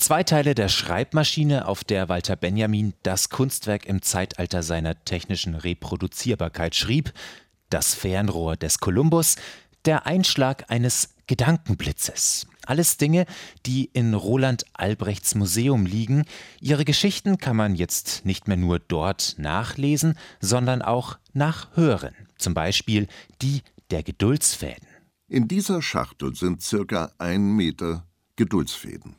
2 Teile der Schreibmaschine, auf der Walter Benjamin das Kunstwerk im Zeitalter seiner technischen Reproduzierbarkeit schrieb, das Fernrohr des Kolumbus, der Einschlag eines Gedankenblitzes. Alles Dinge, die in Roland Albrechts Museum liegen. Ihre Geschichten kann man jetzt nicht mehr nur dort nachlesen, sondern auch nachhören. Zum Beispiel die der Geduldsfäden. In dieser Schachtel sind ca. 1 Meter Geduldsfäden.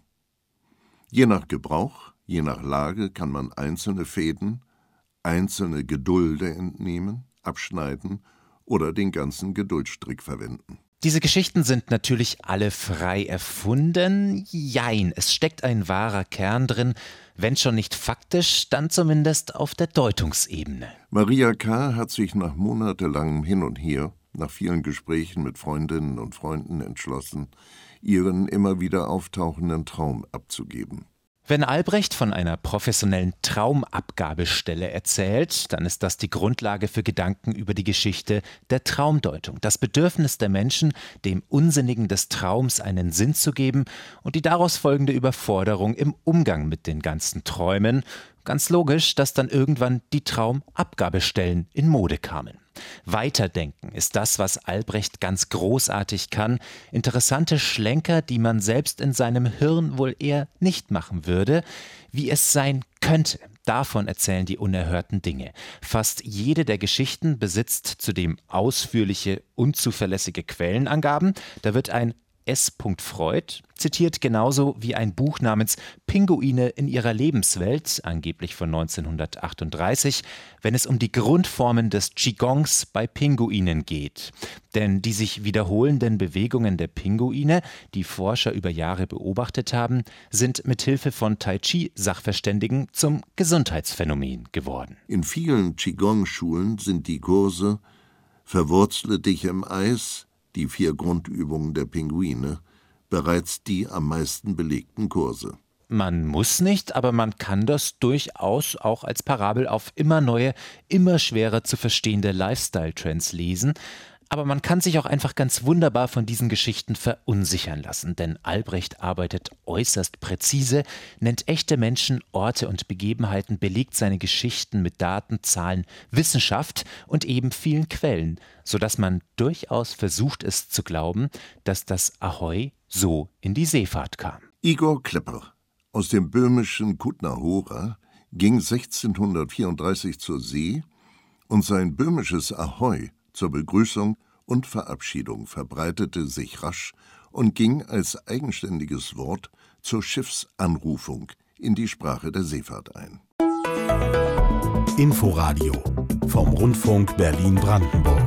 Je nach Gebrauch, je nach Lage kann man einzelne Fäden, einzelne Gedulde entnehmen, abschneiden oder den ganzen Geduldstrick verwenden. Diese Geschichten sind natürlich alle frei erfunden. Jein, es steckt ein wahrer Kern drin, wenn schon nicht faktisch, dann zumindest auf der Deutungsebene. Maria K. hat sich nach monatelangem Hin und Her, nach vielen Gesprächen mit Freundinnen und Freunden entschlossen, ihren immer wieder auftauchenden Traum abzugeben. Wenn Albrecht von einer professionellen Traumabgabestelle erzählt, dann ist das die Grundlage für Gedanken über die Geschichte der Traumdeutung. Das Bedürfnis der Menschen, dem Unsinnigen des Traums einen Sinn zu geben und die daraus folgende Überforderung im Umgang mit den ganzen Träumen. Ganz logisch, dass dann irgendwann die Traumabgabestellen in Mode kamen. Weiterdenken ist das, was Albrecht ganz großartig kann. Interessante Schlenker, die man selbst in seinem Hirn wohl eher nicht machen würde. Wie es sein könnte, davon erzählen die unerhörten Dinge. Fast jede der Geschichten besitzt zudem ausführliche, unzuverlässige Quellenangaben. Da wird ein S. Freud zitiert, genauso wie ein Buch namens Pinguine in ihrer Lebenswelt, angeblich von 1938, wenn es um die Grundformen des Qigongs bei Pinguinen geht. Denn die sich wiederholenden Bewegungen der Pinguine, die Forscher über Jahre beobachtet haben, sind mithilfe von Tai Chi-Sachverständigen zum Gesundheitsphänomen geworden. In vielen Qigong-Schulen sind die Kurse »Verwurzle dich im Eis«, die 4 Grundübungen der Pinguine, bereits die am meisten belegten Kurse. Man muss nicht, aber man kann das durchaus auch als Parabel auf immer neue, immer schwerer zu verstehende Lifestyle-Trends lesen. Aber man kann sich auch einfach ganz wunderbar von diesen Geschichten verunsichern lassen, denn Albrecht arbeitet äußerst präzise, nennt echte Menschen, Orte und Begebenheiten, belegt seine Geschichten mit Daten, Zahlen, Wissenschaft und eben vielen Quellen, sodass man durchaus versucht ist zu glauben, dass das Ahoi so in die Seefahrt kam. Igor Klepper aus dem böhmischen Kutna-Hora ging 1634 zur See und sein böhmisches Ahoi zur Begrüßung und Verabschiedung verbreitete sich rasch und ging als eigenständiges Wort zur Schiffsanrufung in die Sprache der Seefahrt ein. Inforadio vom Rundfunk Berlin-Brandenburg.